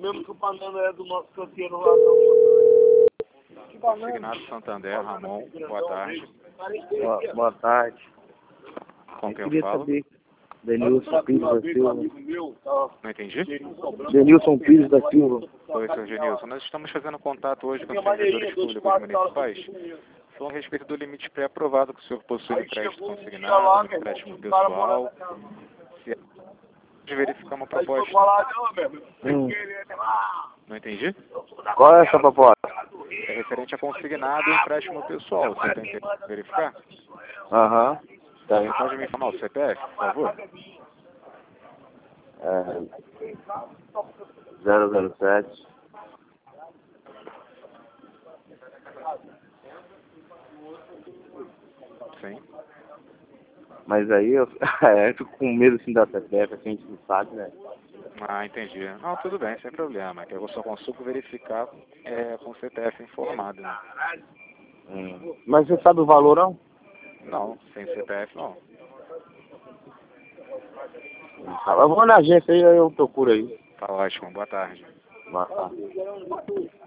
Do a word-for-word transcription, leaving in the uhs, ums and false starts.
mesmo que o banana é do nosso canteiro lá, não. Consignado Santander, Ramon, boa tarde. Boa, boa tarde. Com Eu quem eu queria falo? saber, Denilson Pires da Silva. Não entendi? Denilson Pires da Silva. Oi, senhor Genilson. Nós estamos fazendo contato hoje com os servidores públicos municipais. Falando a respeito do limite pré-aprovado que o senhor possui no crédito consignado, no empréstimo pessoal. Se de verificar uma proposta. Hum. Não entendi? Qual é essa proposta? É referente a consignado e empréstimo pessoal. Você tem interesse em verificar? Aham. Você pode me informar o C P F, por favor? É, zero zero sete. Sim. Mas aí eu, é, eu fico com medo assim da C P F, que a gente não sabe, né? Ah, entendi. Não, tudo bem, sem problema. Que eu só consigo verificar é, com o C P F informado, né? Hum. Mas você sabe o valor, não? Não, sem C P F não. Eu vou na agência aí, eu procuro aí. Tá ótimo, boa tarde. Boa tarde.